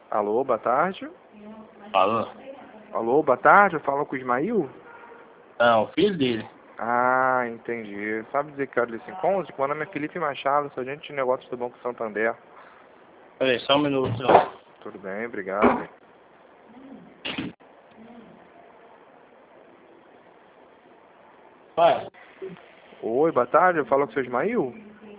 Alô, boa tarde. Alô? Alô, boa tarde, eu falo com o Ismail? Não, o filho dele. Ah, entendi. Sabe dizer que hora ele se encontra? Meu nome é Felipe Machado, sou agente de negócios do Banco Santander. Peraí, só um minuto, senhor. Tudo bem, obrigado. Pai. Oi, boa tarde, eu falo com o seu Ismail?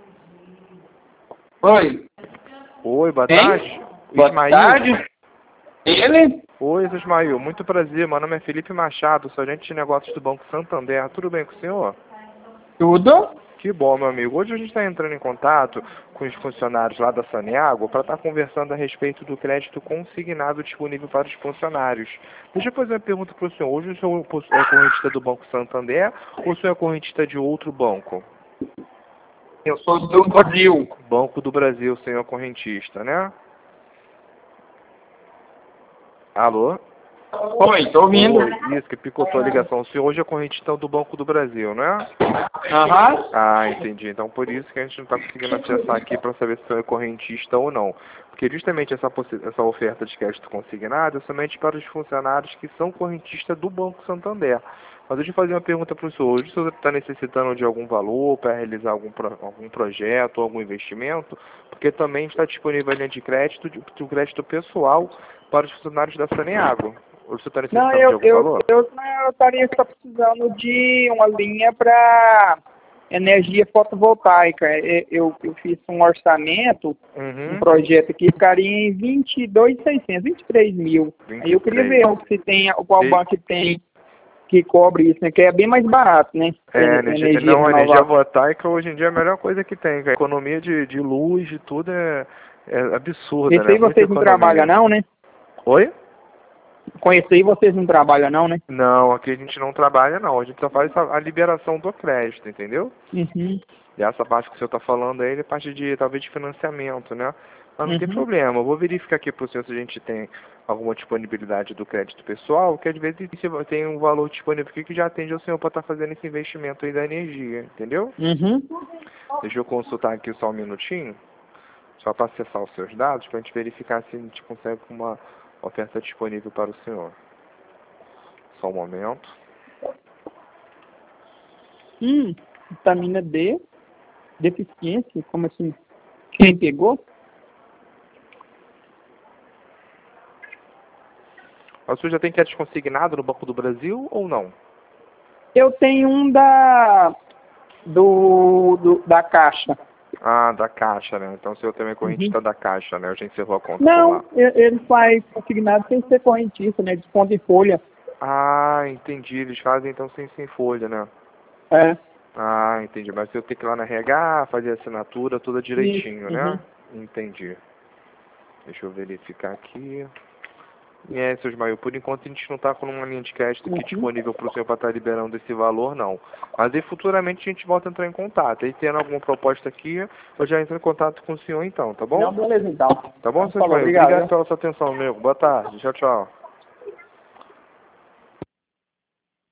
Oi. Oi, boa Quem? tarde. Boa Ismail? tarde. Ele? Oi, seu Ismail, muito prazer, meu nome é Felipe Machado, sou agente de negócios do Banco Santander. Tudo bem com o senhor? Tudo? Que bom, meu amigo. Hoje a gente está entrando em contato com os funcionários lá da Saneago para estar conversando a respeito do crédito consignado disponível para os funcionários. Deixa eu fazer uma pergunta para o senhor. Hoje o senhor é correntista do Banco Santander ou o senhor é correntista de outro banco? Eu sou do Brasil. Banco do Brasil, senhor correntista, né? Alô? Oi, tô ouvindo. Oi, isso, que picotou a ligação. O senhor hoje é correntista do Banco do Brasil, né? Aham. Ah, entendi. Então por isso que a gente não está conseguindo acessar aqui para saber se é correntista ou não. Porque justamente essa oferta de crédito consignado é somente para os funcionários que são correntistas do Banco Santander. Mas deixa eu fazer uma pergunta para o senhor. Hoje o senhor está necessitando de algum valor para realizar algum projeto ou algum investimento? Porque também está disponível a linha de crédito, de crédito pessoal para os funcionários da Saneago. Ou o senhor está Não, necessitando de algum valor? eu estaria só precisando de uma linha para energia fotovoltaica. Eu fiz um orçamento, um Uhum. projeto aqui, ficaria em 22.600, 23 mil. Aí eu queria ver se tem, qual banco tem que cobre isso, né? Que é bem mais barato, né? Energia A energia renovável. voltaica hoje em dia é a melhor coisa que tem. A economia de luz, de tudo é absurda, Esse né? aí Muita vocês não trabalham economia. não, né? Oi? Com esse aí vocês não trabalham não, né? Não, aqui a gente não trabalha não. A gente só faz a liberação do crédito, entendeu? Uhum. E essa parte que o senhor está falando aí é parte de, talvez, de financiamento, né? Mas não tem Uhum. problema. Eu vou verificar aqui para o senhor se a gente tem alguma disponibilidade do crédito pessoal, que às vezes tem um valor disponível aqui que já atende ao senhor para estar fazendo esse investimento aí da energia, entendeu? Uhum. Deixa eu consultar aqui só um minutinho, só para acessar os seus dados, para a gente verificar se a gente consegue uma oferta disponível para o senhor. Só um momento. Vitamina D, deficiência, como assim? Quem pegou? O senhor já tem crédito consignado no Banco do Brasil ou não? Eu tenho um da Caixa. Ah, da Caixa, né? Então o senhor também é correntista Uhum. da Caixa, né? Eu já encerrou a conta por lá. Não, ele faz consignado sem ser correntista, né? Desconto em folha. Ah, entendi. Eles fazem então sem folha, né? É. Ah, entendi. Mas eu tenho que ir lá na RH, fazer a assinatura toda Isso. direitinho, Uhum. né? Entendi. Deixa eu verificar aqui. Seu Ismael, por enquanto a gente não está com uma linha de crédito aqui disponível para o senhor para estar liberando esse valor, não. Mas aí futuramente a gente volta a entrar em contato. Aí tendo alguma proposta aqui, eu já entro em contato com o senhor então, tá bom? Não, beleza então. Tá bom, seu Falou, Ismael? obrigado. Obrigado pela sua atenção, meu. Boa tarde. Tchau, tchau.